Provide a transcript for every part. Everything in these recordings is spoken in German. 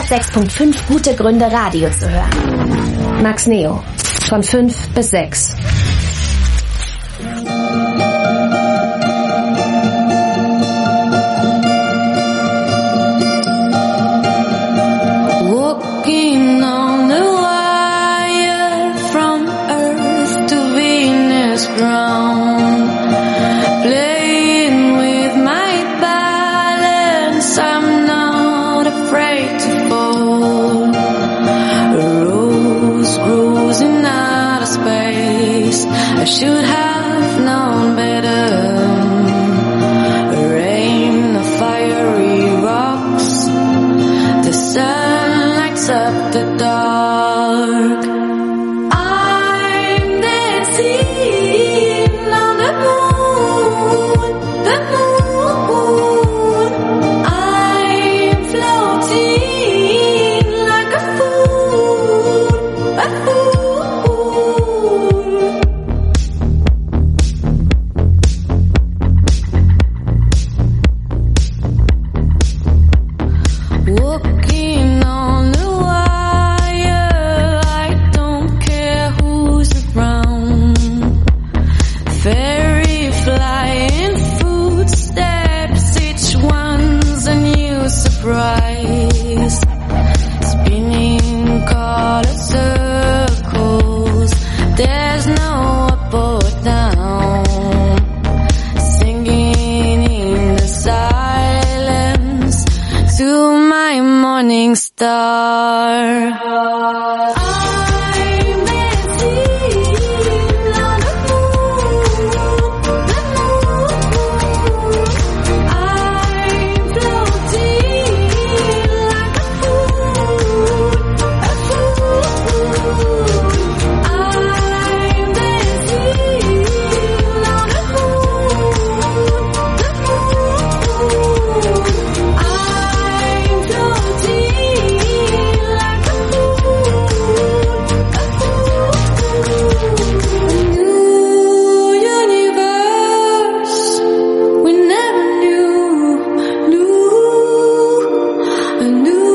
106.5 gute Gründe, Radio zu hören. Max Neo. Von 5 bis 6. Walking on the wire from Earth to Venus ground, playing with my balance, I'm not afraid to fall. A rose grows in outer space, I should have known better. A rain of fiery rocks, the sun lights up the dark. I'm dancing on the moon, the moon. I'm floating like a fool, a fool. Walking on the wire, I don't care who's around. Fairy flying footsteps, each one's a new surprise. Spinning colored circles, there's no up or down. Singing in the silence to my morning star. I'm dancing on the moon, the moon. I'm floating like a fool, a fool. I'm dancing on the moon, the moon. I'm floating like a fool, a fool. A new universe we never knew. A new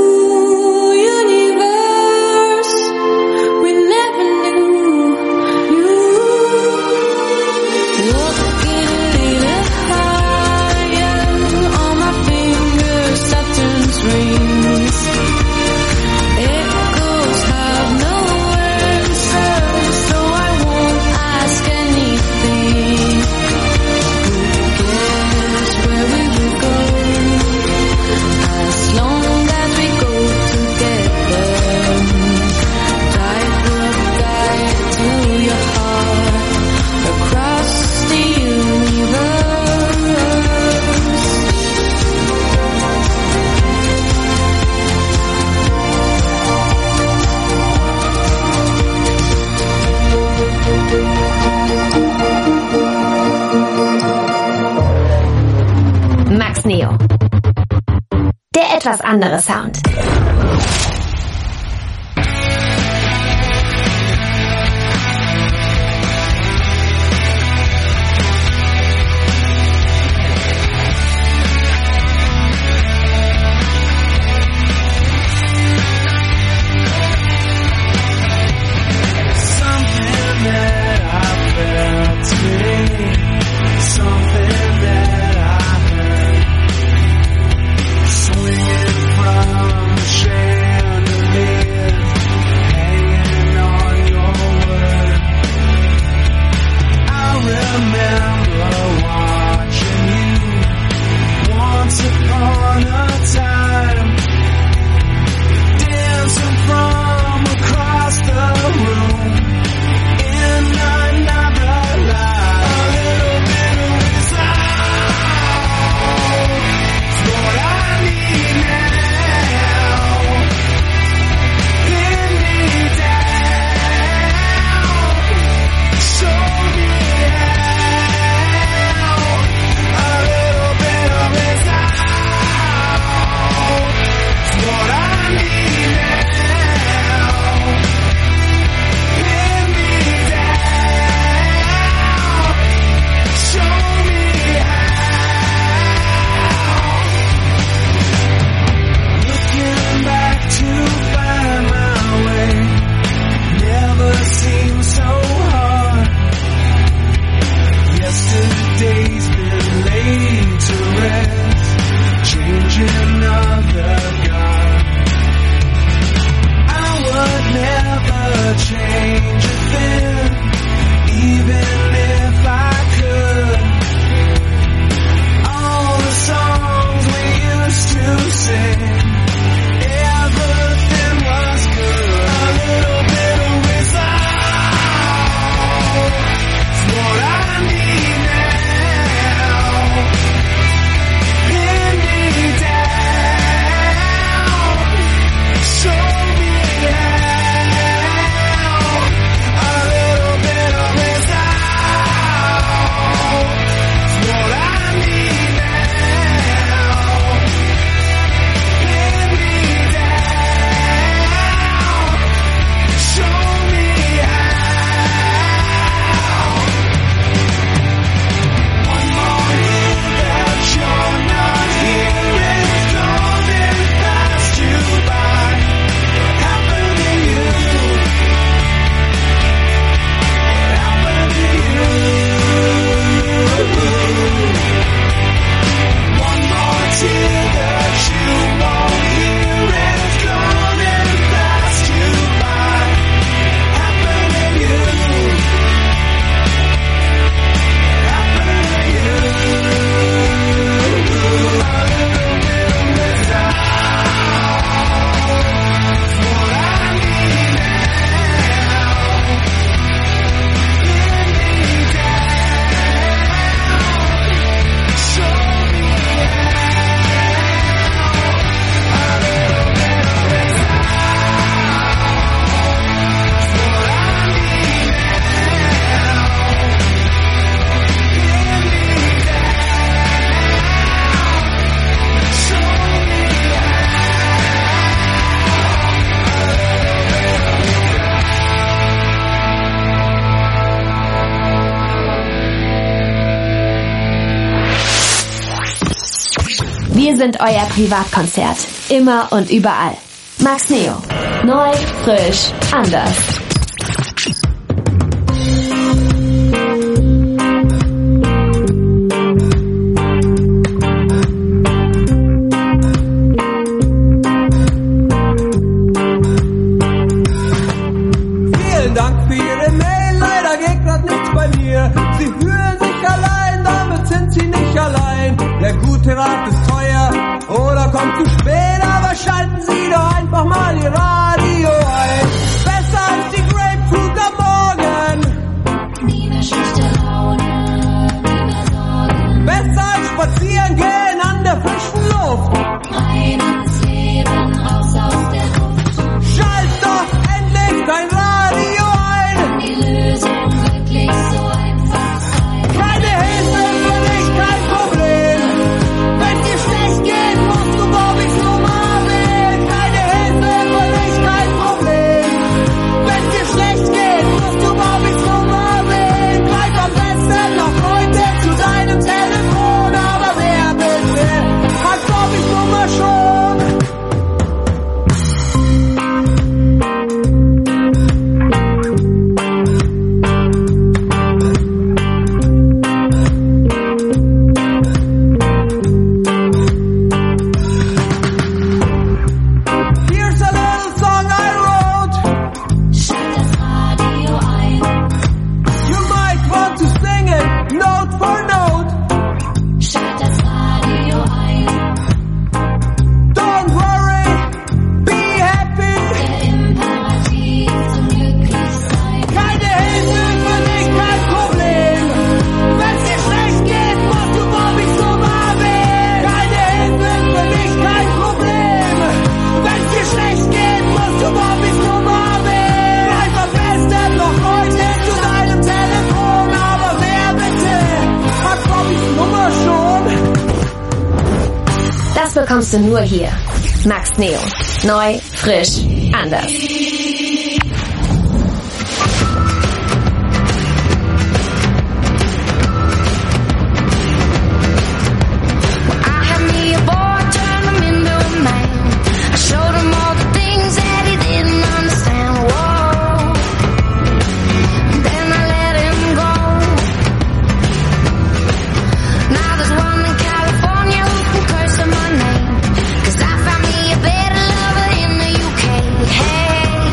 universe we never knew. Walking a little higher, on my fingers Saturn's rings. Echoes have no answers, so I won't ask anything. Who cares where we will go, as long as we go together. Tightrope guide to your heart, across the universe. Max Neo. Der etwas andere Sound. Something that I felt today, something that I heard, swinging from the change a thing, even if I could. All the songs we used to sing, everything was good. A little bit of wisdom is what I need now. Pin me down, show me how. A little bit of wisdom is what I need now. Pin me down, show me how. One more year that you're not here is going past you by. Happened to you. Happened to you. One more tear that you won't hear is going past you by. Happened to you. Happened to you. A little bit of wisdom is what I need now. Pin me down, show me how. A little bit of wisdom is what I need now. Pin me down, show me Wir sind euer Privatkonzert. Immer und überall. Max Neo. Neu, frisch, anders. Vielen Dank für Ihre Mail, leider geht grad nichts bei mir. Sie fühlen sich allein, damit sind Sie nicht allein. Der gute Rat ist teuer oder kommt zu spät, aber schalten Sie doch einfach mal Ihr Radio ein. Besser als die Grapefruit am Morgen, Nie mehr schlechte Laune, nie mehr Sorgen. besser als spazieren gehen an der frischen Luft. Rein ins Leben, raus aus der Luft. Schalt doch endlich dein Radio ein. Die Lösung wirklich so einfach sein. Keine Hilfe für dich, kein Problem. Wenn dir schlecht geht, musst du Bobbys Nummer wählen. Keine Hilfe für dich, kein Problem. Wenn dir schlecht geht, musst du Bobbys Nummer wählen. Greif am besten noch heute zu deinem Telefon. Aber wer bitte hat Bobbys Nummer schon? Here's a little song I wrote. Schalt das Radio ein. You might want to sing it note for note. Schalt das Radio ein. Don't worry, be happy. Der Imperativ zum Glücklichsein. Keine Hilfe für dich, kein Problem. Wenn's dir schlecht geht, musst du Bobbys Nummer wählen. Keine Hilfe für dich, kein Problem. Wenn's dir schlecht geht, musst du Bobbys Nummer wählen. Greif am besten noch heute zu deinem Telefon. Aber wer bitte hat Bobbys Nummer schon? Das bekommst du nur hier. Max Neo. Neu, frisch, anders. I had me a boy, turned him into a man. I showed him all the things that he didn't understand. Whoa. Then I let him go. Now there's one in California who can curse on my name. 'Cause I found me a better lover in the UK. Hey.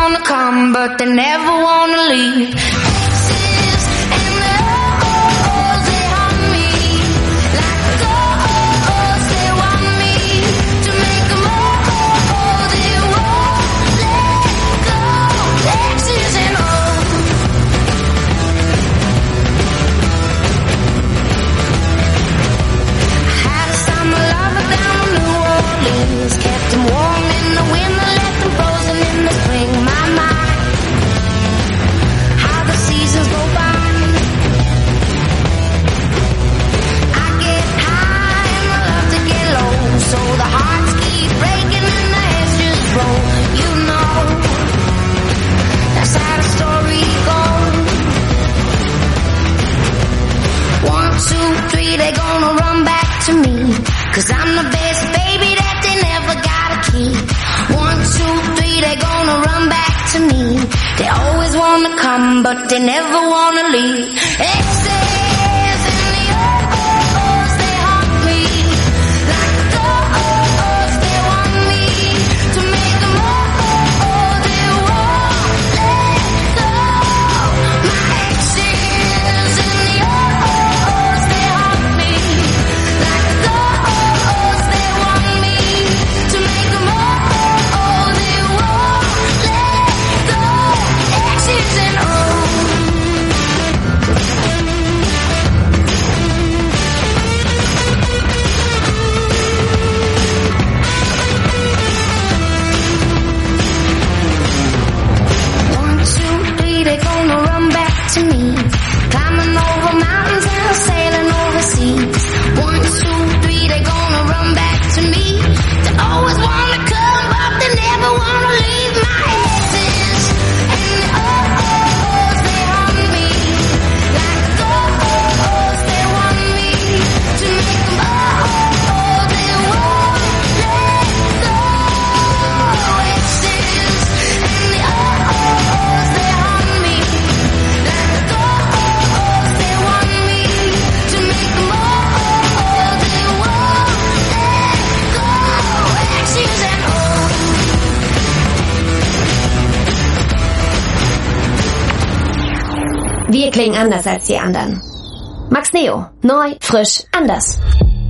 wanna come, but they never wanna leave. Exes and the oh-ohs, they haunt me. Like the oh-ohs, they want me to make them oh-oh, they won't let go. Exes and kept them warm in the winter, left them frozen in the spring. My, how the seasons go by. I get high and I love to get low, so the hearts keep breaking and the heads just roll. You know, that's how the story goes. 1, 2, 3, they gonna run back to me, 'cause I'm the best baby that they never gotta keep. 1, 2, 3, they gonna run back to me. They always wanna come, but they never wanna leave. Exes and the oh-ohs, they haunt me. Like the oh-ohs, they want me to make them oh-oh, they won't let go. My exes and the oh-ohs, they haunt me. Like the oh-ohs, they want me to make them oh-oh, they won't let go. Exes and they're gonna run back to me, climbing over mountains and sailing overseas. 1, 2, 3, they're gonna run back to me. They always wanna come, but they never wanna leave. My exes and the oh-ohs, they haunt me. Like the oh-ohs, they want me to make them oh-oh, they won't let go. Exes and the oh-ohs, they haunt me. Like the oh-ohs, they want me to make them oh-oh, they won't let go. Exes and Wir klingen anders als die anderen. Max Neo. Neu, frisch, anders.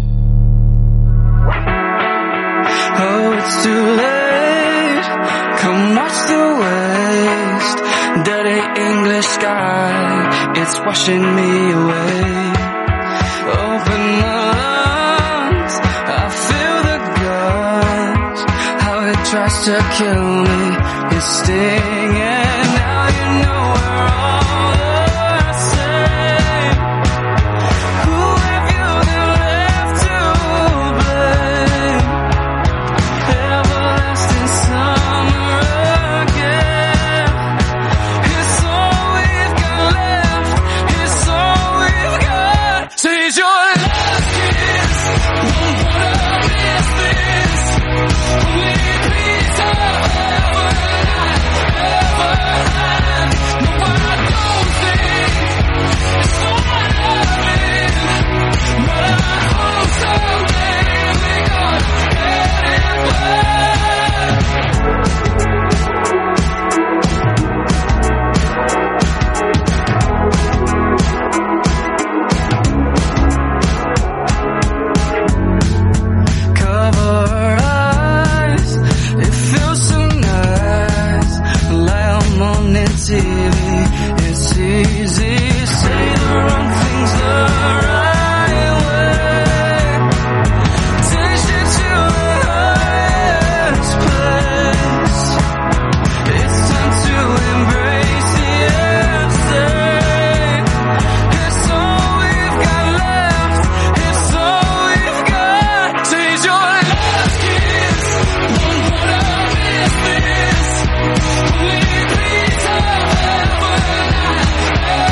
Oh, it's too late. Come watch the waste. Dirty English sky, it's washing me away. Open the lungs, I feel the guns. How it tries to kill me, it's stinging. Now you know we're all the same. Who have you been left to blame? Everlasting summer again. It's all we've got left. It's all we've got. Seize your last kiss. Don't wanna miss this. Only peace I've ever had. No, I don't think it's all I love, but I hope someday we gonna get it cover her eyes, it feels so nice. Lie on TV, it's easy. Say the wrong things the right way. Takes you to the highest place. It's time to embrace the insane. It's all we've got left. It's all we've got. Seize your last kiss. Don't wanna miss this. Only peace I've ever had.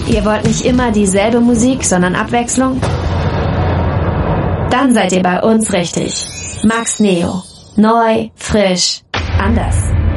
Ihr wollt nicht immer dieselbe Musik, sondern Abwechslung? Dann seid ihr bei uns richtig. Max Neo. Neu, frisch, anders.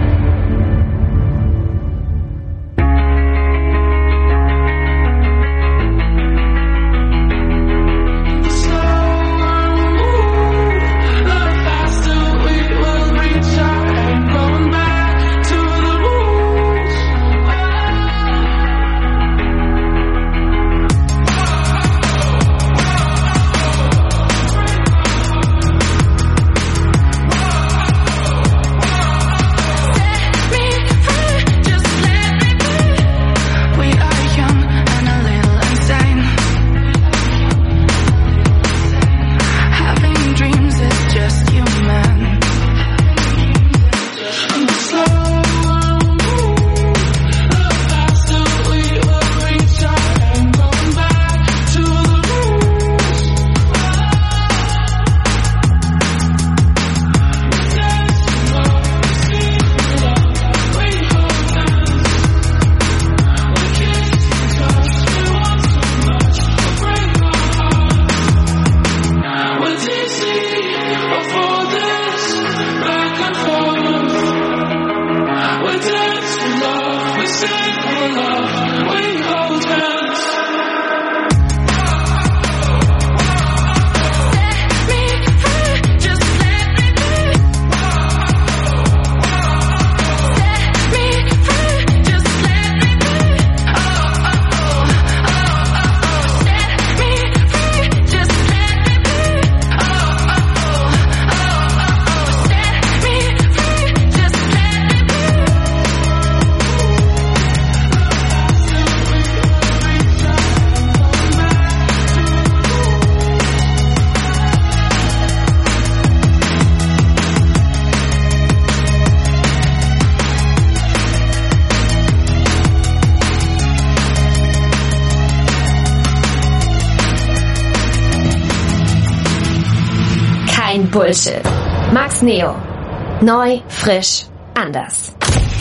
Bullshit. Max Neo. Neu, frisch, anders.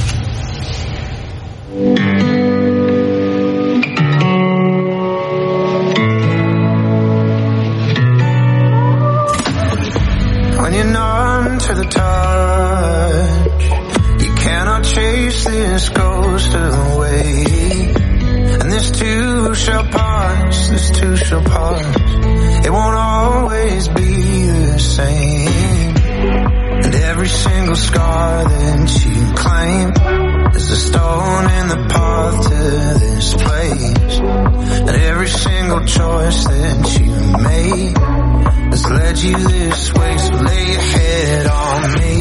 When you're numb to the touch, you cannot chase this ghost away. And this too shall pass, this too shall pass. It won't always be the same. And every single scar that you claim is a stone in the path to this place. And every single choice that you made has led you this way. So lay your head on me,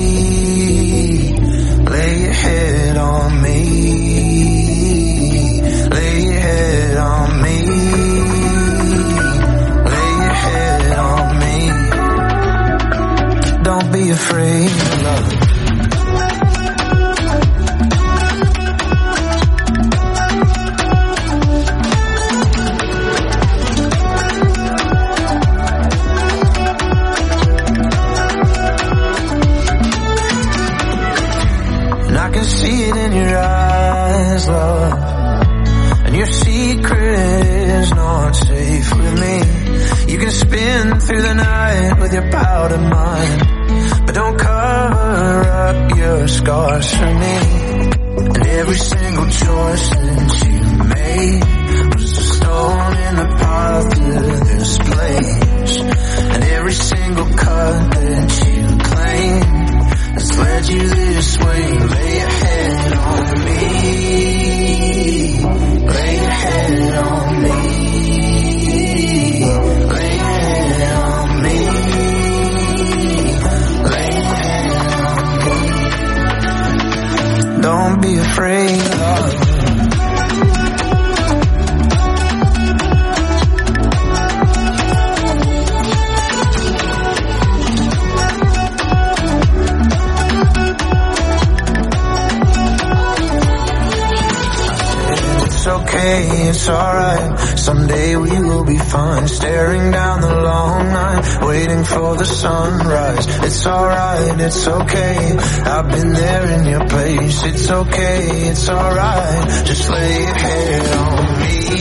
lay your head on me, lay your head on me. Don't be afraid of love. And I can see it in your eyes, love. And your secret is not safe with me. You can spin through the night with your powder mind, but don't cover up your scars for me. And every single choice that you made was a stone in the path to this place. And every single cut that you claimed has led you this way. Lay your head on me, lay your head on me. Don't be afraid of It's okay, it's alright. Someday we will be fine. Staring down the long night, waiting for the sunrise. It's alright, it's okay. I've been there in your place. It's okay, it's alright. Just lay your head on me.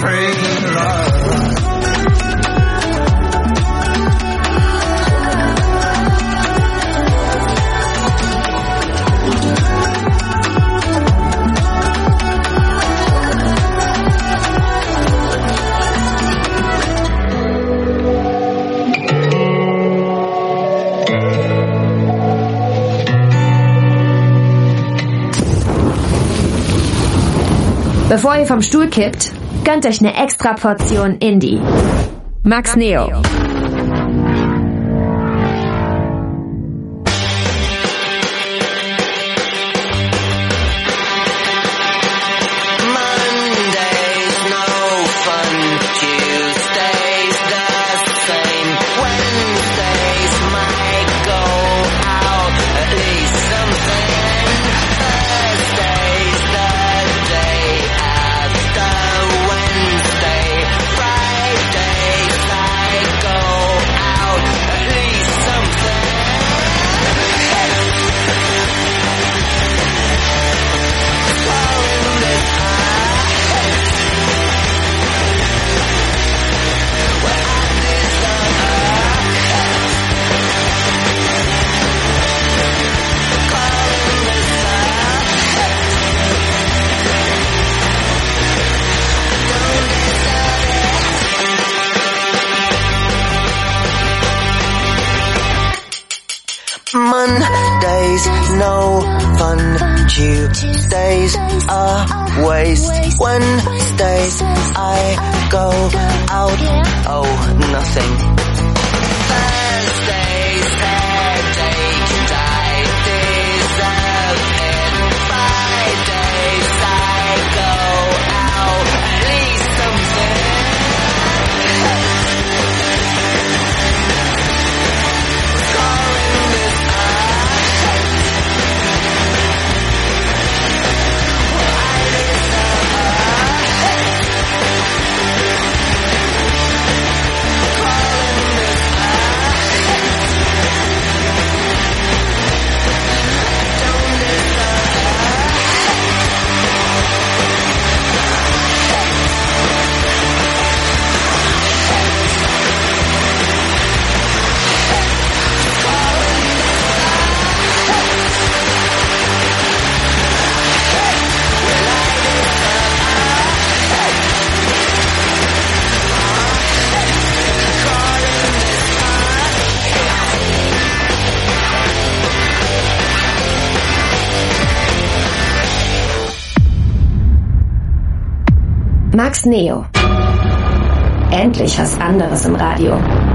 pray love. Bevor ihr vom Stuhl kippt, gönnt euch eine extra Portion Indie. Max Neo. Mondays, no fun. Tuesdays, a waste. Wednesdays, I go out. Oh, nothing. Thursdays, headache, and I deserve it. Fridays, I go out. At least something. Max Neo. Endlich was anderes im Radio.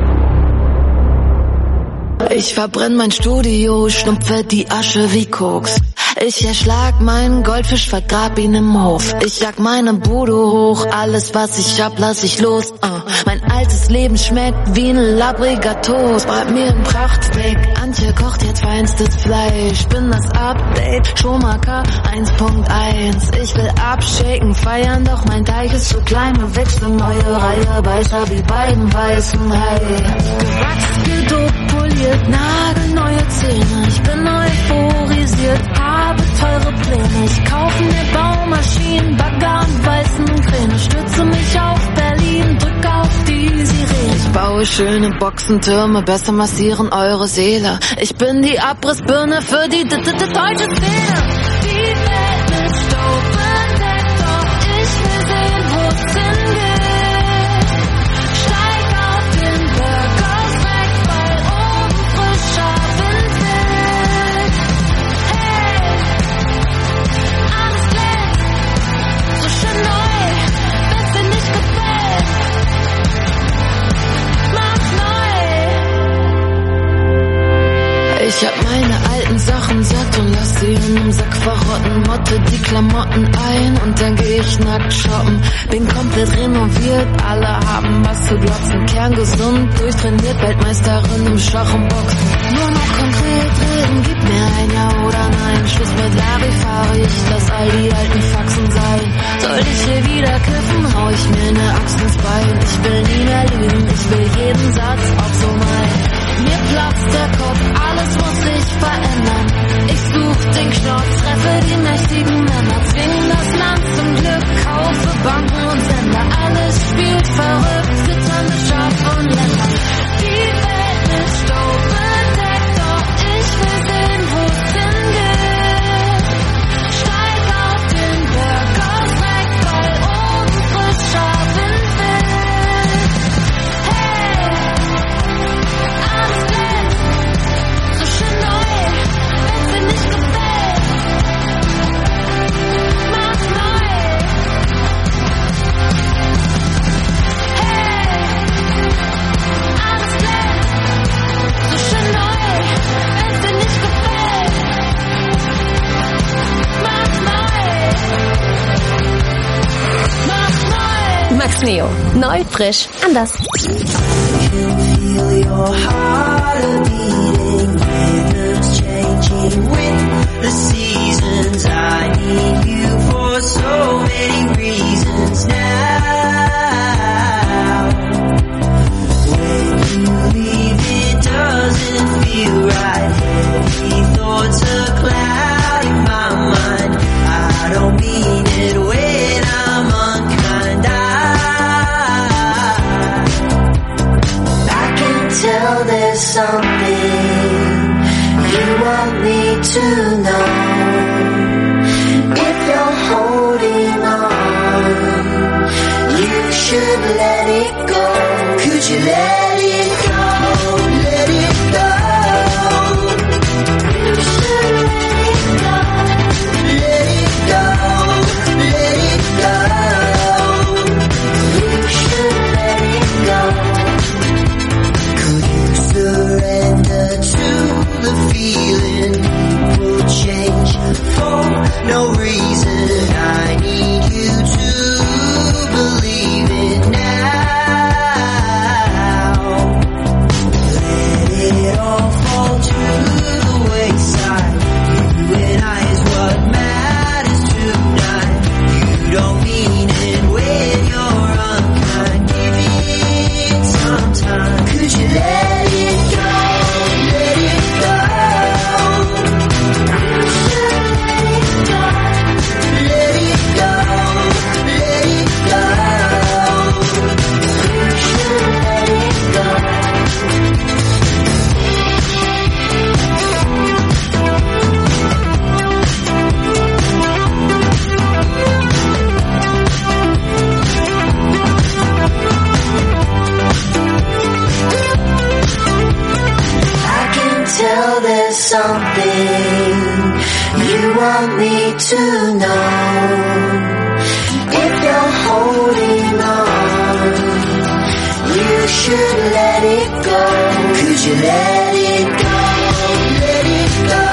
Ich verbrenn mein Studio, schnupfe die Asche wie Koks. Ich erschlag meinen Goldfisch, vergrab ihn im Hof. Ich jag meine Bude hoch, alles was ich hab, lass ich los. Mein altes Leben schmeckt wie ein labriger Toast. Brat mir ein Prachtsteak, Antje kocht jetzt feinstes Fleisch. Bin das Update, Schumacher 1.1. Ich will abschicken, feiern, doch mein Teich ist zu klein. Wir wechseln neue Reihe, weißer wie beim weißen Hai. Gewachst, gedopt, poliert, nagelneue Zähne. Ich bin euphorisiert, habe teure Pläne. Ich kaufe mir Baumaschinen, Bagger und weißen Kräne. Stütze mich auf Berlin, drück auf die Sirene. Ich baue schöne Boxentürme, besser massieren eure Seele. Ich bin die Abrissbirne für die deutsche Szene. Die Welt ist doof entdeckt, doch ich will sehen, wo's hingeht. Steig auf den Berg aus weg, weil oben frischer Wind weht. Hey, alles glänzt, so schön neu, wenn's dir nicht gefällt. Mach's neu. Ich hab meine alten Sachen satt und lass sie in einem Sack verrotten. Motte die Klamotten ein und dann geh ich nackt shoppen. Bin komplett renoviert, alle haben was zu glotzen. Kerngesund, durchtrainiert, Weltmeisterin im Schach und Boxen. Nur noch konkret reden, gib mir ein Ja oder Nein. Schluss mit Larifari, ich lass all die alten Faxen sein. Soll ich hier wieder kiffen, hau ich mir ne Axt ins Bein. Ich will nie mehr lügen, ich will jeden Satz auch so meinen. Mir platzt der Kopf, alles muss sich verändern. Ich such den Knopf, treffe die mächtigen Männer, zwingen das Land zum Glück, kaufe Banken und Sender. Alles spielt verrückt, zitternde Schar von Ländern. Die Welt ist doof bedeckt, doch ich will sehen, wo's hingeht. Steig auf den Berg aus Dreck, weil oben frisch scharf Wind weht. Hey, alles glänzt, so schön neu, wenn's dir nicht gefällt. Mach's neu. Hey, alles glänzt, so schön neu, wenn's dir nicht gefällt. Mach's neu. Mach's neu. Max Neo. Neu, frisch, anders. Feel your heart a beating, rhythms changing with the seasons. I need you for so many reasons now. When you leave, it doesn't feel right. Heavy thoughts are clouding my mind. I don't mean it when I'm unkind. I can tell there's something you want me to know. If you're holding on, you should let it go. Could you let it go? Let it go. You should let it go. Let it go. Let it go. You should let it go. Could you surrender to the feeling? People change for no reason. I need you to believe it now. Let it all fall to the wayside. You and I is what matters tonight. You don't mean it when you're unkind. Give it some time. Could you let it go? Let it go. You should let it go. Let it go. Let it go. You should let it go. I can tell there's something you want me to know. If you're holding on, you should let it go. Could you let it go? Let it go.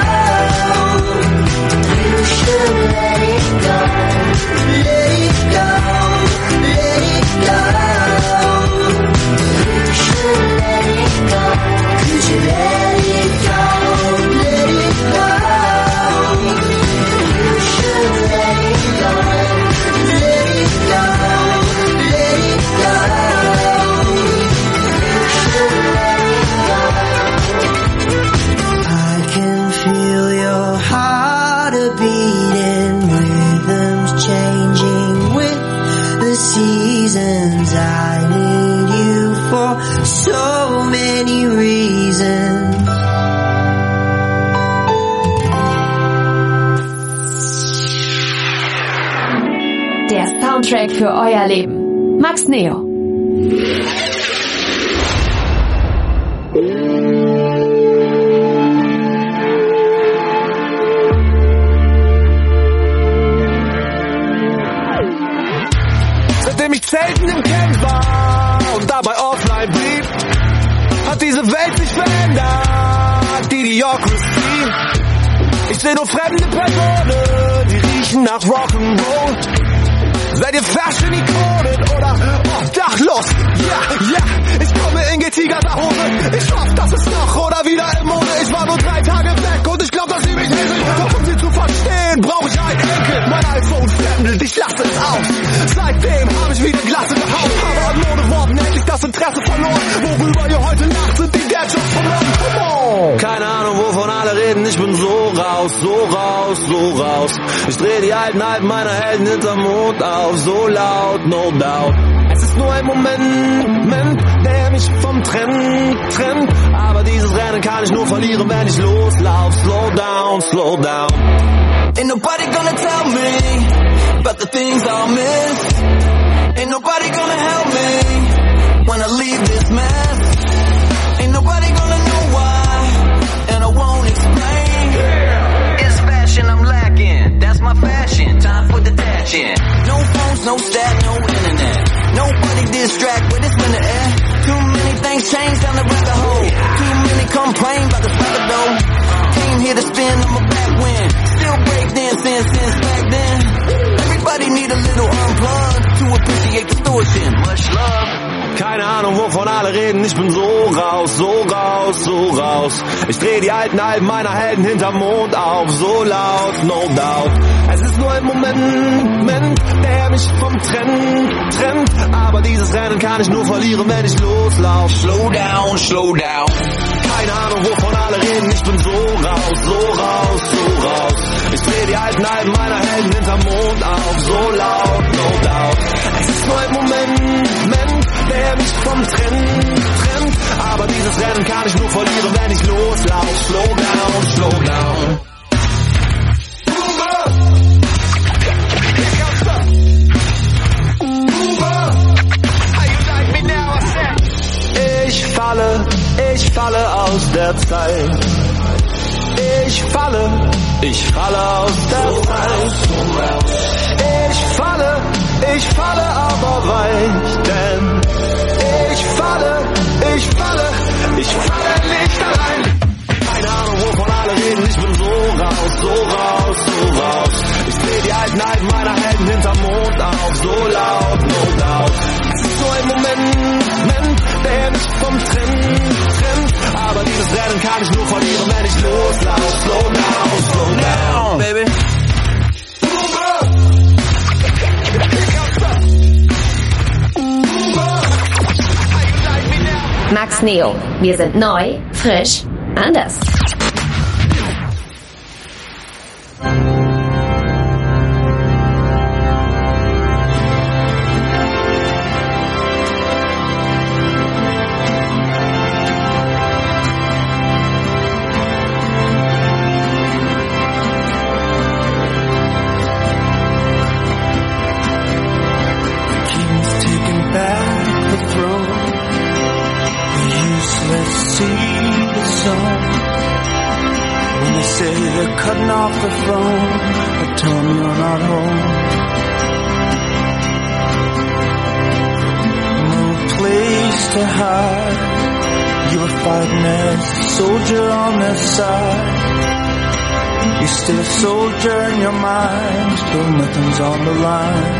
You should let it go. Let it go. Let it go. You should let it go. Could you let it go? Let it go. You should let it go. Let it go. Let it go. You should let it go. I can feel your heart a beating, rhythms changing with the seasons. I need you for so many reasons. Der Soundtrack für euer Leben. Max Neo. Seitdem ich zelten im Camp war und dabei offline blieb, hat diese Welt sich verändert, die Idiocracy. Ich seh nur fremde Personen, die riechen nach Rock'n'Roll. Seid ihr Fashion-Ikonen oder obdachlos? Ja, ich komme in getigerte Hose. Ich hoffe, das ist noch oder wieder in Mode. Ich war nur 3 Tage weg und ich glaub, dass sie mich nicht. Doch um sie zu verstehen, brauche ich einen Enkel. Mein iPhone fremdelt, ich lasse es aus. Seitdem habe ich wieder Glas in der Haut. Aber an Mode worden, endlich das Interesse verloren. Worüber ihr heute lacht, sind die Gadgets von morgen. so raus. Ich dreh die alten Alben meiner Helden hinterm Mond auf, so laut, no doubt. Es ist nur ein Moment, der mich vom Trennen trennt. Aber dieses Rennen kann ich nur verlieren, wenn ich loslauf. Slow down, slow down. Ain't nobody gonna tell me about the things I'll miss. Ain't nobody gonna help me when I leave this mess. Ain't nobody gonna know why, and I won't explain. It's fashion I'm lacking, that's my fashion. Time for detaching. No phones, no stat, no internet. Nobody distract with this in the air. Too many things change down the rabbit hole. Too many complain about the slapper though. Came here to spin on my back win. Still breakdancing since back then. Everybody need a little unplugged to appreciate distortion. Much love. Keine Ahnung, wovon alle reden, ich bin so raus, so raus, so raus. Ich dreh die alten Alben meiner Helden hinterm Mond auf, so laut, no doubt. Es ist nur ein Moment, der mich vom Trennen trennt. Aber dieses Rennen kann ich nur verlieren, wenn ich loslauf. Slow down, slow down. Keine Ahnung, wovon alle reden, ich bin so raus, so raus, so raus. Ich dreh die alten Alben meiner Helden hinterm Mond auf, so laut, no doubt. Es ist nur ein Moment, der mich vom Trennen trennt. Aber dieses Rennen kann ich nur verlieren, wenn ich loslauf. Slow down, slow down. Ich falle aus der Zeit. Ich falle aus der Zeit. Ich falle aber weich, denn ich falle nicht allein. Keine Ahnung, wovon alle reden, ich bin so raus, so raus, so raus. Ich dreh die alten Alben meiner Helden hinterm Mond auf, so laut, no doubt. Es ist nur ein Moment, der mich vom Trennen trennt. Aber dieses Rennen kann ich nur verlieren, wenn ich loslauf. Slow down, Baby. Max Neo. Wir sind neu, frisch, anders. Still a soldier in your mind, still nothing's on the line.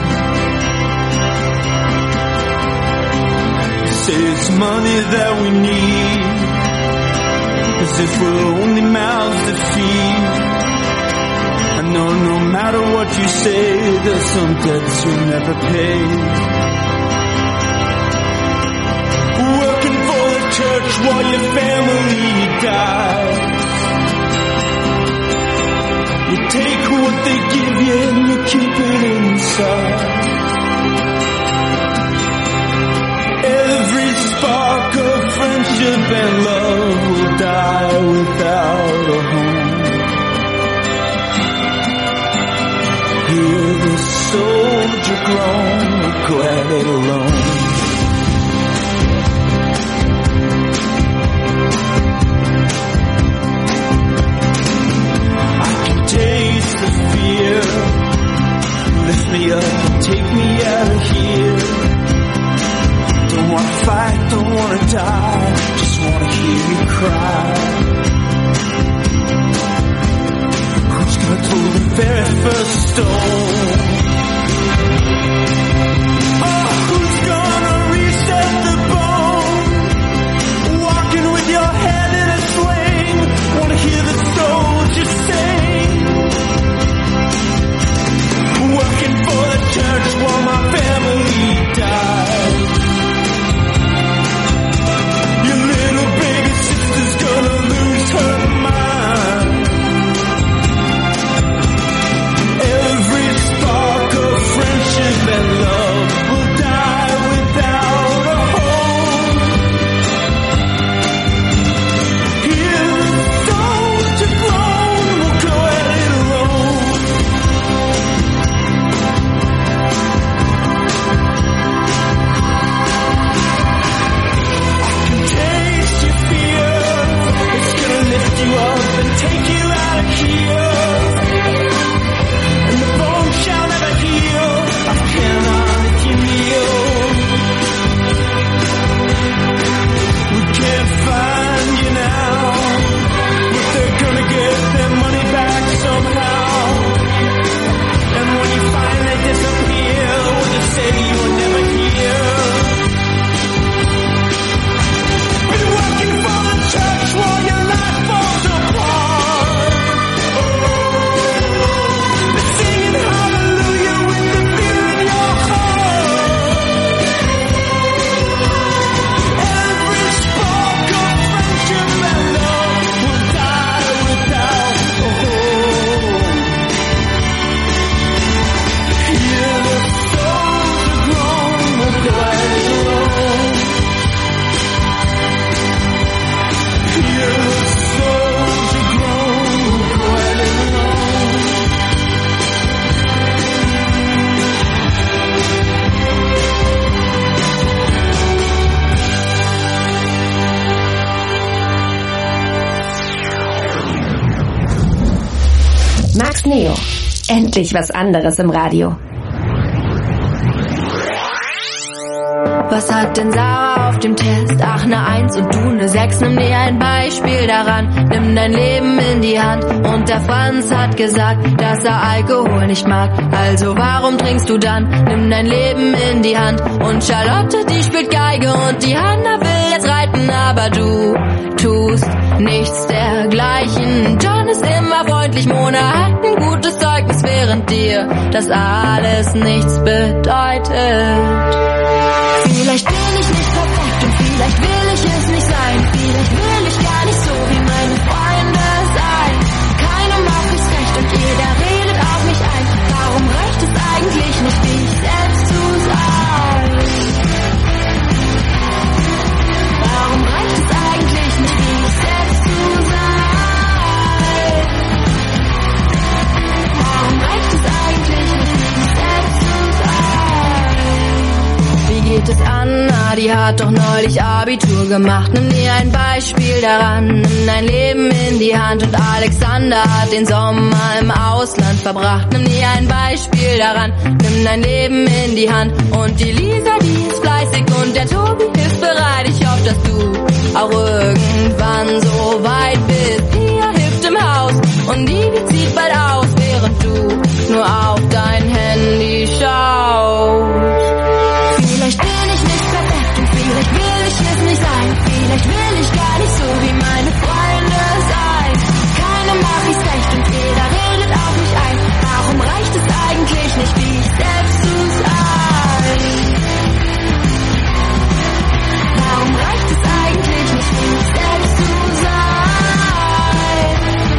Say it's money that we need, as if we're only mouths to feed. I know no matter what you say, there's some debts you'll never pay. Working for the church while your family dies. You take what they give you and you keep it inside. Every spark of friendship and love will die without a home. Hear the soldier groan, regretted alone. Taste the fear, lift me up and take me out of here. Don't wanna fight, don't wanna die, just wanna hear you cry. Who's gonna throw the very first stone? Oh, who's gonna reset the bone? Walking with your head in a sling, wanna hear the soldiers sing. Working for the church while my family dies. Your little baby sister's gonna lose her mind. Neo. Endlich was anderes im Radio. Was hat denn Sarah auf dem Test? Ach, ne 1 und du ne 6. Nimm dir ein Beispiel daran. Nimm dein Leben in die Hand. Und der Franz hat gesagt, dass er Alkohol nicht mag. Also warum trinkst du dann? Nimm dein Leben in die Hand. Und Charlotte, die spielt Geige. Und die Hanna will jetzt reiten. Aber du tust nichts dergleichen. John ist immer freundlich. Mona hat ein gutes Zeugnis, während dir das alles nichts bedeutet. Vielleicht bin ich nicht perfekt und vielleicht will ich es nicht sein. Vielleicht will ich gar nicht so wie meine Freunde sein. Keinem macht es recht und jeder redet auf mich ein. Warum reicht es eigentlich nicht, wie ich selbst zu sein? Warum reicht es eigentlich nicht, wie ich selbst zu sein? Warum reicht es eigentlich nicht, wie ich selbst zu sein? Wie geht es Anna, die hat doch neulich Abitur gemacht. Nimm dir ein Beispiel daran, nimm dein Leben in die Hand. Und Alexander hat den Sommer im Ausland verbracht. Nimm dir ein Beispiel daran, nimm dein Leben in die Hand. Und die Lisa, die ist fleißig und der Tobi ist bereit. Ich hoffe, dass du auch irgendwann so weit bist. Pia hilft im Haus und die zieht bald aus, während du nur auf dein Handy schaust. Vielleicht bin ich nicht perfekt und vielleicht will ich es nicht sein. Vielleicht will ich gar nicht so wie meine Freunde sein. Keinem mach ich's recht und jeder redet auf mich ein. Warum reicht es eigentlich nicht, wie ich selbst zu sein? Warum reicht es eigentlich nicht, wie ich selbst zu sein?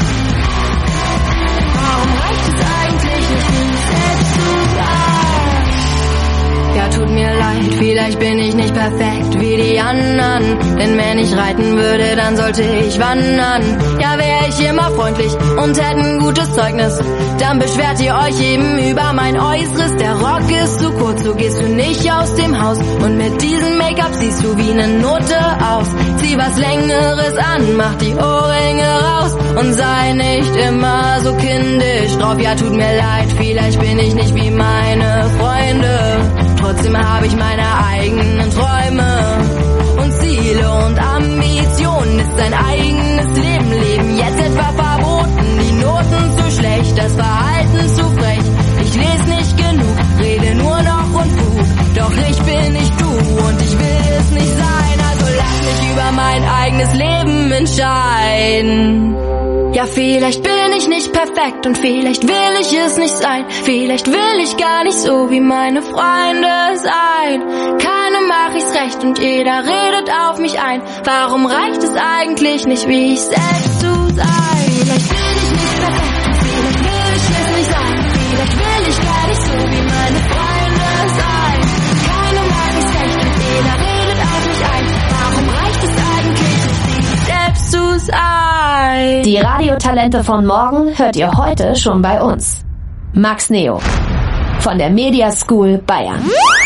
Warum reicht es eigentlich nicht, wie ich selbst zu sein? Ja, tut mir leid, vielleicht bin ich nicht perfekt wie die anderen. Denn wenn ich reiten würde, dann sollte ich wandern. Ja, wäre ich immer freundlich und hätte ein gutes Zeugnis. Dann beschwert ihr euch eben über mein Äußeres. Der Rock ist zu kurz, so gehst du nicht aus dem Haus. Und mit diesem Make-up siehst du wie eine Note aus. Zieh was Längeres an, mach die Ohrringe raus. Und sei nicht immer so kindisch drauf. Ja, tut mir leid, vielleicht bin ich nicht wie meine Freunde. Trotzdem habe ich meine eigenen Träume und Ziele und Ambitionen. Ist dein eigenes Leben, Leben jetzt etwa verboten? Die Noten zu schlecht, das Verhalten zu frech. Ich lese nicht genug, rede nur noch und fug. Doch ich bin nicht du und ich will es nicht sein. Also lass mich über mein eigenes Leben entscheiden. Ja, vielleicht bin ich nicht perfekt und vielleicht will ich es nicht sein. Vielleicht will ich gar nicht so wie meine Freunde sein. Keinem mach ich's recht und jeder redet auf mich ein. Warum reicht es eigentlich nicht, wie ich selbst zu sein? Vielleicht bin ich nicht perfekt und vielleicht will ich es nicht sein. Vielleicht will ich gar nicht so wie meine Freunde sein. Keinem mach ich's recht und jeder redet auf mich ein. Warum reicht es eigentlich nicht, wie ich selbst zu sein? Die Radiotalente von morgen hört ihr heute schon bei uns. Max Neo von der Media School Bayern.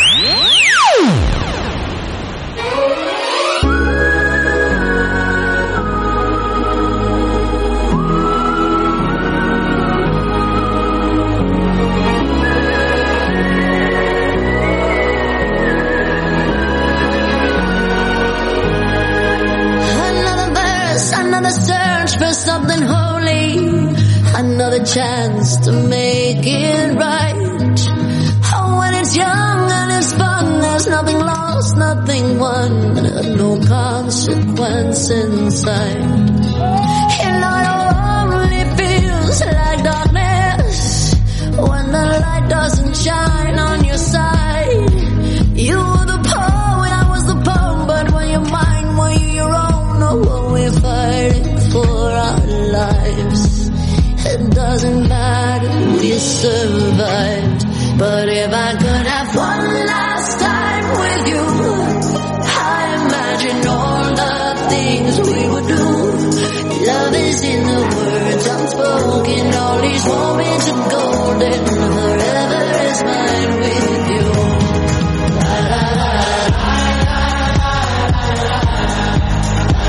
Another search for something holy, another chance to make it right. Oh, when it's young and it's fun, there's nothing lost, nothing won, no consequence inside. You know it only feels like darkness when the light doesn't shine on your side. You were the poet, I was the poem, but when you're mine, were you your own? What we're fighting for our lives, it doesn't matter, we survived. But if I could have one last time with you, I imagine all the things we would do. Love is in the words unspoken, all these moments are golden, forever is mine with you. La, la, la, la.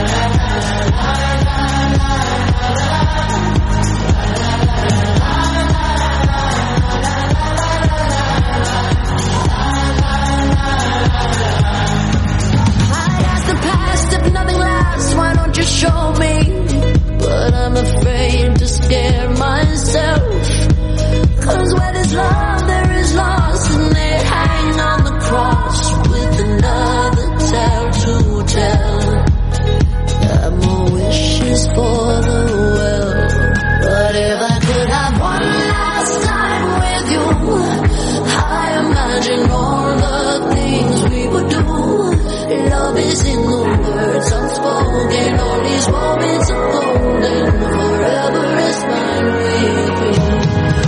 La told me to hold it. Forever is mine with you.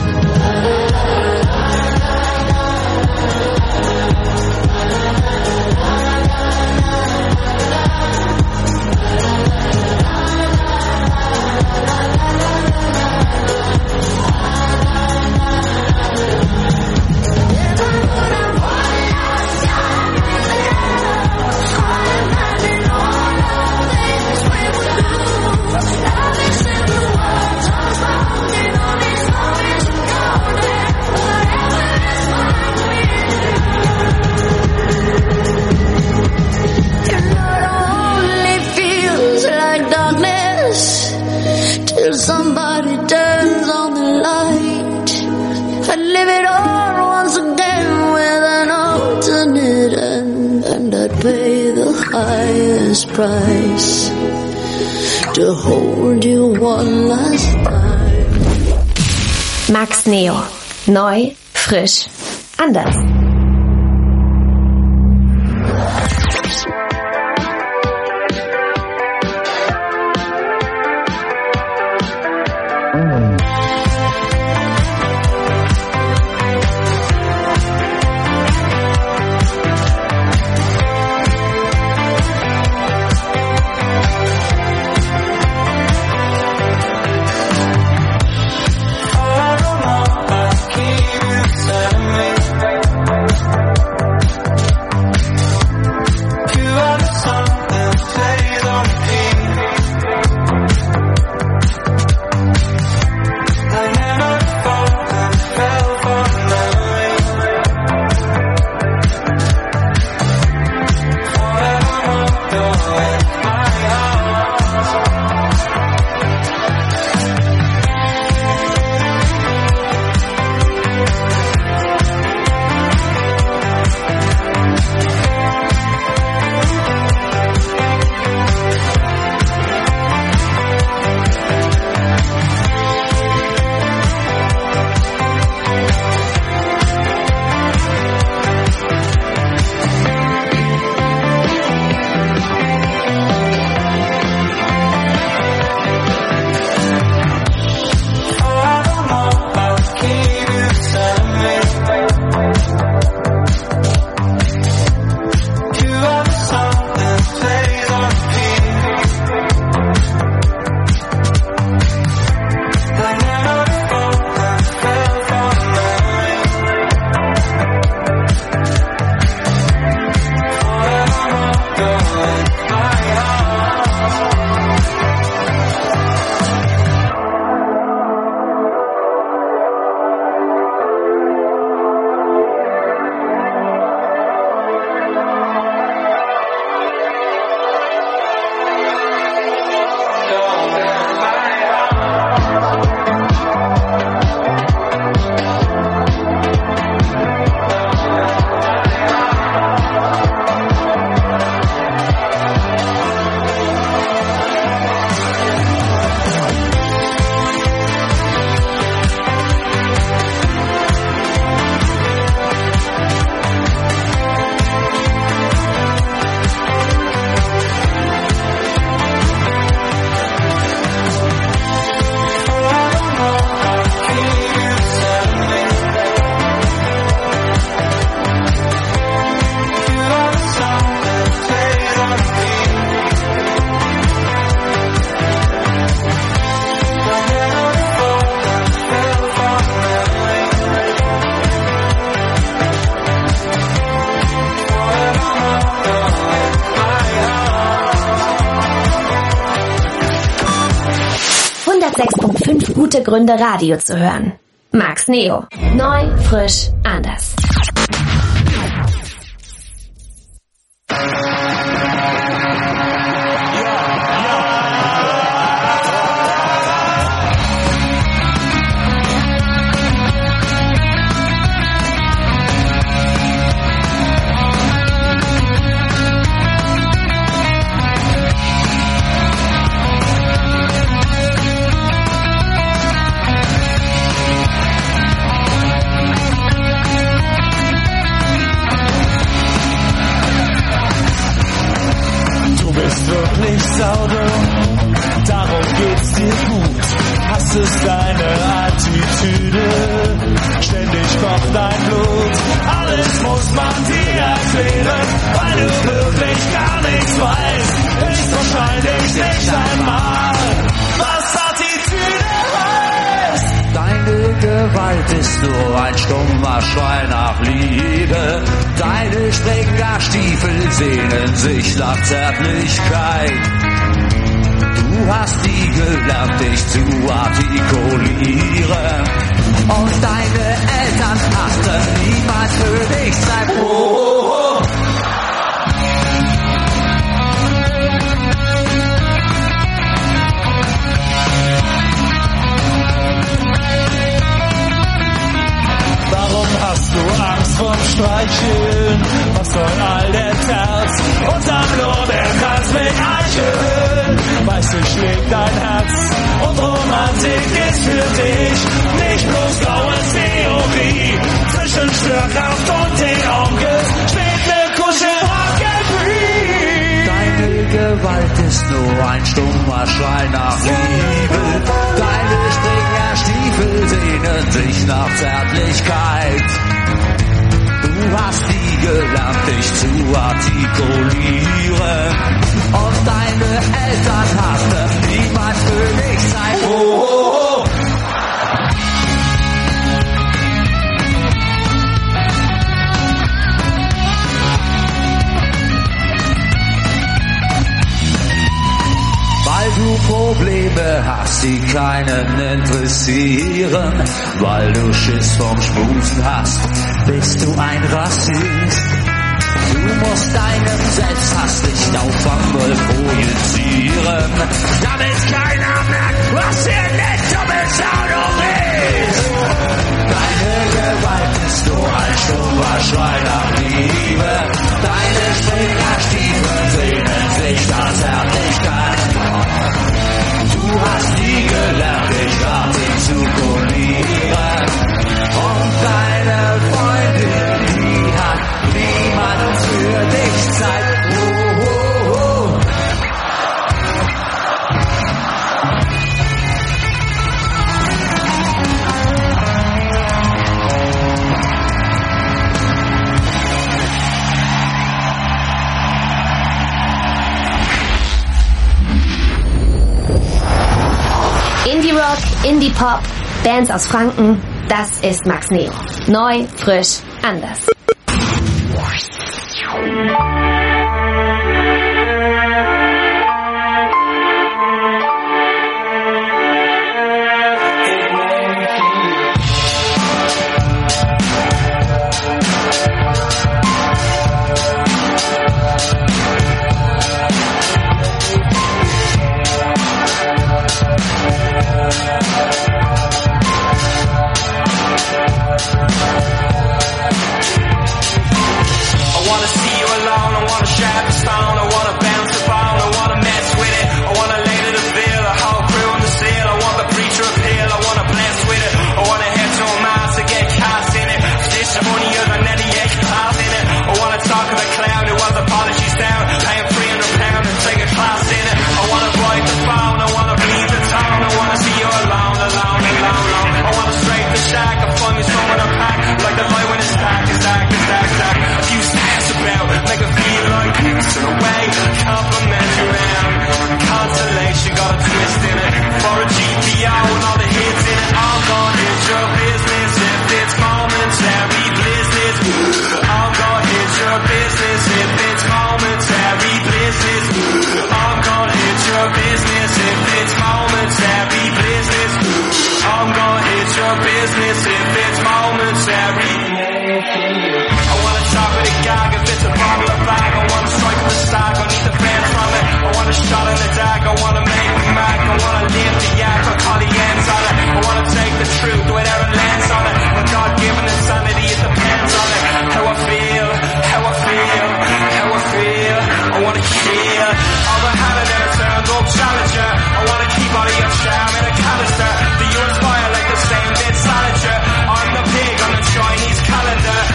Somebody turns on the light. I'd live it all once again with an alternate end, and I'd pay the highest price to hold you one last time. Max Neo. Neu, frisch, anders. Gute Gründe, Radio zu hören. Max Neo. Neu, frisch, anders. bist wirklich saudumm, darum geht's dir gut. Hass ist deine Attitüde, ständig kocht dein Blut. Alles muss man dir erklären, weil du wirklich gar nichts weißt. Ist wahrscheinlich nicht einmal, was Attitüde heißt. Deine Gewalt ist nur ein stummer Schrei nach Liebe. Deine Springerstiefel sehnen sich nach Zärtlichkeit. Du hast nie gelernt, dich zu artikulieren. Und deine Eltern achten niemals für dich sein. Oh, oh, oh. Warum hast du Angst vorm Streicheln? Was soll all der Terz? Unterm Lorbeerkranz mit Eicheln. Weißt du, schlägt dein Herz und Romantik ist für dich nicht bloß Grauens Theorie. Zwischen Störkraft und den Onkels steht ne Kuschelrock-Brie. Deine Gewalt ist nur ein stummer Schrei nach Liebe. Deine Springerstiefel sehnen sich nach Zärtlichkeit. Du hast nie gelernt, dich zu artikulieren. Und deine Eltern hatten niemals für dich Zeit. Oh, oh, oh. Weil du Probleme hast, die keinen interessieren. Weil du Schiss vom Schmusen hast, bist du ein Rassist. Du musst deinen Selbsthass nicht auf Bammel projizieren, damit keiner merkt, was für ein netter Beschauung ist. Deine Gewalt ist nur ein stummer Schrei nach Liebe. Deine Springerstiefel sehnen sich nach Zärtlichkeit. Du hast nie gelernt, dich artikulieren. Und deine Freundin, die hat niemand für dich Zeit. Oh, oh, oh. Indie-Rock, Indie-Pop, Bands aus Franken, das ist Max Neo. Neu, frisch, anders.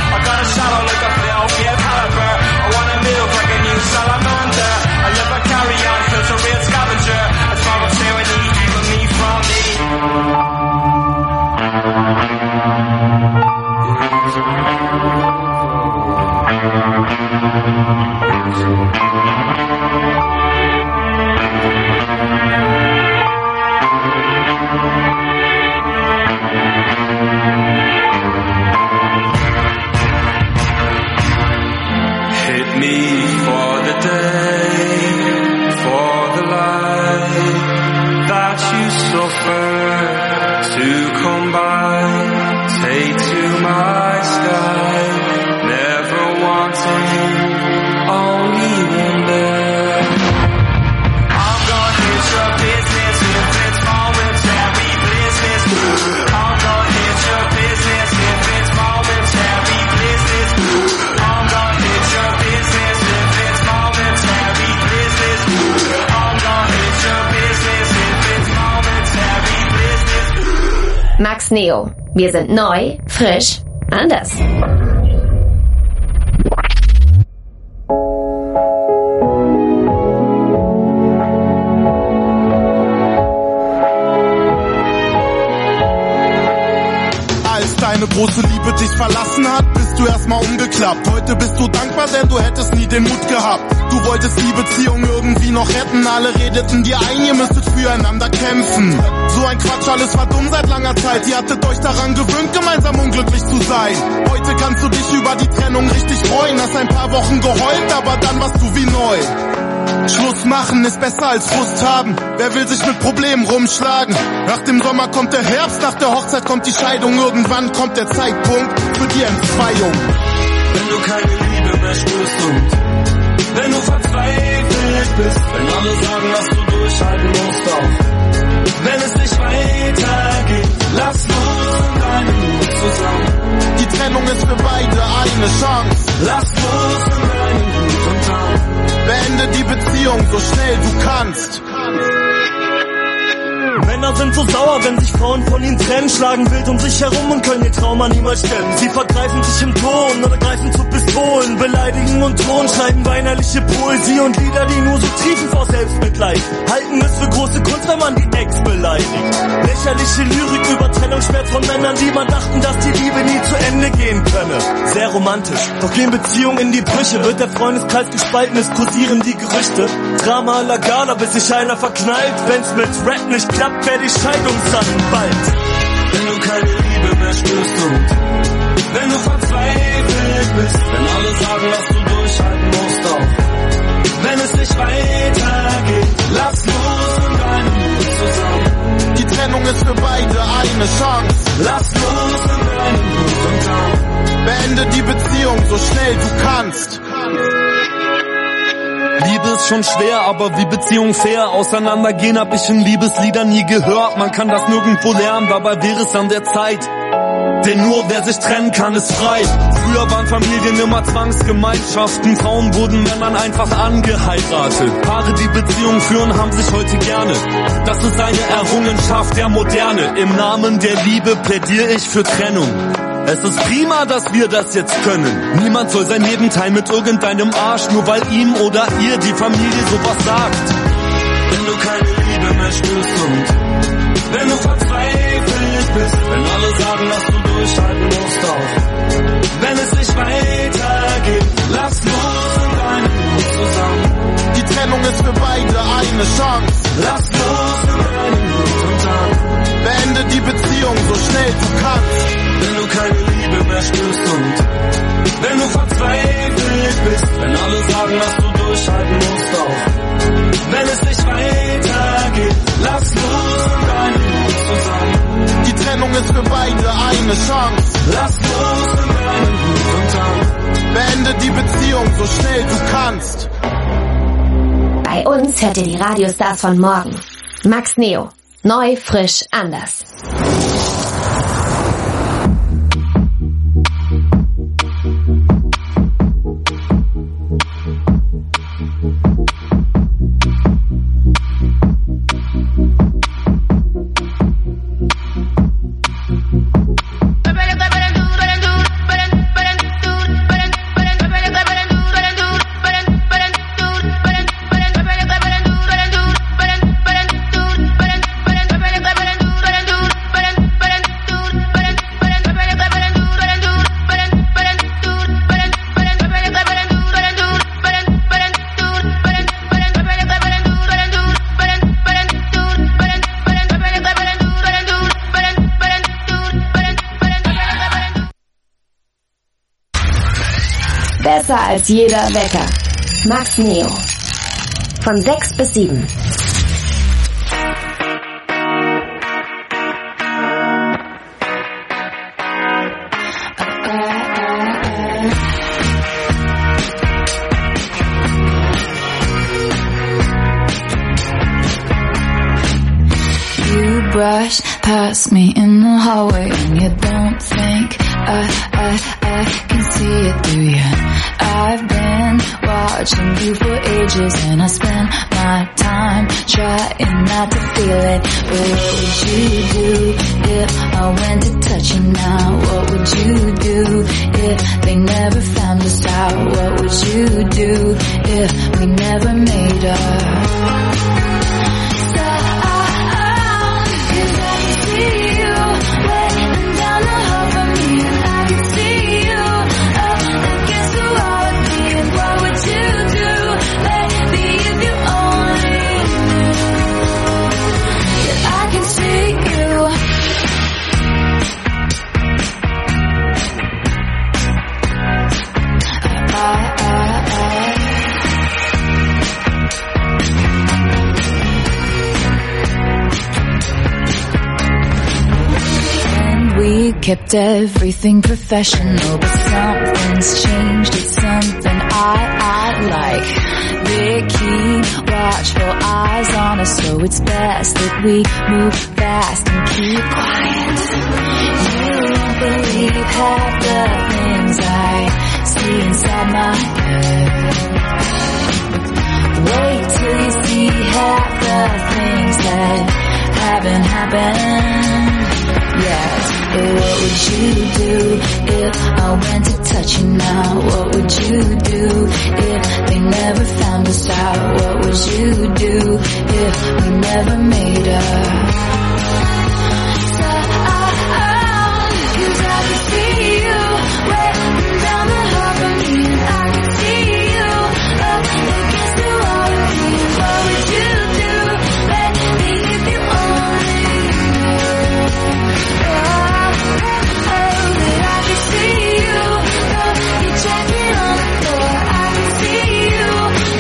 Salamander. I live a carry Max Neo. Wir sind neu, frisch, anders. Deine große Liebe dich verlassen hat, bist du erstmal umgeklappt. Heute bist du dankbar, denn du hättest nie den Mut gehabt. Du wolltest die Beziehung irgendwie noch retten. Alle redeten dir ein, ihr müsstet füreinander kämpfen. So ein Quatsch, alles war dumm seit langer Zeit. Ihr hattet euch daran gewöhnt, gemeinsam unglücklich zu sein. Heute kannst du dich über die Trennung richtig freuen. Hast ein paar Wochen geheult, aber dann warst du wie neu. Schluss machen ist besser als Frust haben. Wer will sich mit Problemen rumschlagen? Nach dem Sommer kommt der Herbst, nach der Hochzeit kommt die Scheidung. Irgendwann kommt der Zeitpunkt für die Entzweiung. Wenn du keine Liebe mehr spürst und wenn du verzweifelt bist, wenn alle sagen, dass du durchhalten musst auch. Wenn es nicht weitergeht, lass los und deinen Mut zusammen. Die Trennung ist für beide eine Chance. Lass los und deinen Mut und dann beende die Beziehung so schnell du kannst. Männer sind so sauer, wenn sich Frauen von ihnen trennen, schlagen wild um sich herum und können ihr Trauma niemals stemmen. Sie vergreifen sich im Ton oder greifen zu Pistolen, beleidigen und drohen, schreiben weinerliche Poesie und Lieder, die nur so triefen vor Selbstmitleid. Halten es für große Kunst, wenn man die Ex beleidigt. Lächerliche Lyrik über Trennungsschmerz von Männern, die man dachten, dass die Liebe nie zu Ende gehen könne. Sehr romantisch, doch gehen Beziehungen in die Brüche, wird der Freundeskreis gespalten, es kursieren die Gerüchte. Drama à la Gala, bis sich einer verknallt, wenn's mit Rap nicht klappt, wär die Scheidung dann bald. Wenn du keine Liebe mehr spürst und wenn du verzweifelt bist, wenn alle sagen, dass du durchhalten musst auch. Wenn es nicht weitergeht, lass los und deinen Mut zusammen. Die Trennung ist für beide eine Chance. Lass los und deinen Mut und dann beende die Beziehung so schnell du kannst. Liebe ist schon schwer, aber wie Beziehung fair auseinandergehen, hab ich in Liebesliedern nie gehört. Man kann das nirgendwo lernen, dabei wäre es an der Zeit. Denn nur wer sich trennen kann, ist frei. Früher waren Familien immer Zwangsgemeinschaften. Frauen wurden Männern einfach angeheiratet. Paare, die Beziehungen führen, haben sich heute gerne. Das ist eine Errungenschaft der Moderne. Im Namen der Liebe plädiere ich für Trennung. Es ist prima, dass wir das jetzt können. Niemand soll sein Leben teilen mit irgendeinem Arsch, nur weil ihm oder ihr die Familie sowas sagt. Wenn du keine Liebe mehr spürst und wenn du verzweifelt bist, wenn alle sagen, dass du durchhalten musst auch. Wenn es nicht weitergeht, lass los und deinen Mut zusammen. Die Trennung ist für beide eine Chance. Lass los und deinen Mut und dann beende die Beziehung so schnell du kannst. Wenn du keine Liebe mehr spürst und wenn du verzweifelt bist, wenn alle sagen, dass du durchhalten musst auch. Wenn es nicht weitergeht, lass los und deinen Mut zusammen. Die Trennung ist für beide eine Chance. Lass los und deinen Mut und dann beende die Beziehung so schnell du kannst. Bei uns hört ihr die Radiostars von morgen. Max Neo. Neu, frisch, anders. Besser als jeder Wecker. Max Neo. Von 6 bis 7. You brush past me in the hallway and you don't think I can see it through you. I've been watching watching you for ages, and I spend my time trying not to feel it. But what would you do if I went to touch you now? What would you do if they never found us out? What would you do if we never made up? Kept everything professional, but something's changed. It's something I like. Big key, watchful eyes on us, so it's best that we move fast and keep quiet. You won't believe half the things I see inside my head. Wait till you see half the things that haven't happened yet. But what would you do if I went to touch